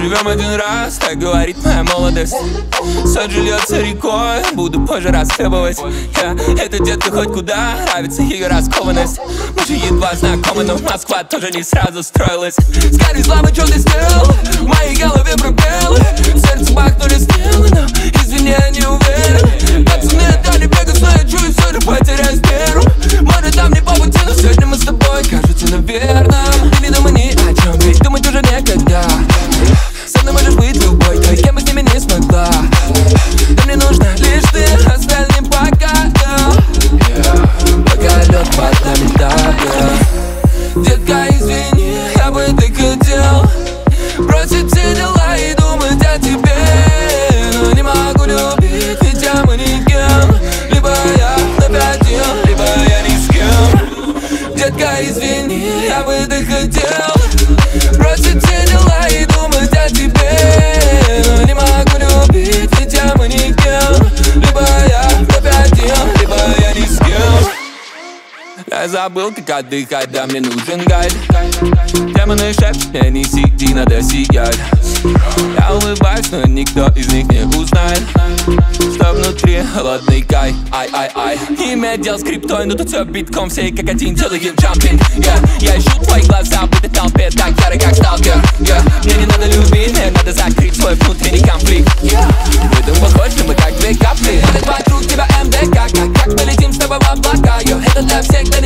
Живем один раз, так говорит моя молодость. Соль же льется рекой, буду позже расхлебывать. Эта детка хоть куда, нравится ее раскованность. Мы же едва знакомы, но Москва тоже не сразу строилась. Скажи, слава, что ты сделал? В моей голове пробелы, в сердце бахнули стрелы, но извини, я не уверен. Пацаны отдали бегать, но я чую, все же потеряюсь первым. Может, там не по пути, но сегодня мы с тобой, кажется, наверно. Ты не думай ни о чем, ведь думать уже некогда. Со мной можешь быть любой, той, кем бы с ними не смогла. Да мне нужна лишь ты, остальным пока, пока лед под нами тает. Детка, извини, я бы так хотел бросить все дела и думать о тебе. Но не могу любить, ведь мы никем. Либо я вновь один, либо я ни с кем. Детка, извини, я бы так хотел бросить все дела и думать о тебе. Но не могу любить, ведь мы никем. Либо я вновь один, либо я ни с кем. Я забыл, как отдыхать, да мне нужен гайд. Демоны шепчут мне, не сиди, надо сиять. Я улыбаюсь, но никто из них не узнает, что внутри холодный кай. Ай-ай-ай. Имя дел с криптой, но тут все битком, все как один целый джампинг. Я ищу твои глаза в этой толпе, так яры, как сталкер. Мне не надо любить, мне надо закрыть свой внутренний конфликт. В этом похоже, мы как две капли. Этот вокруг тебя МДК, как полетим с тобой в облака. Это для всех,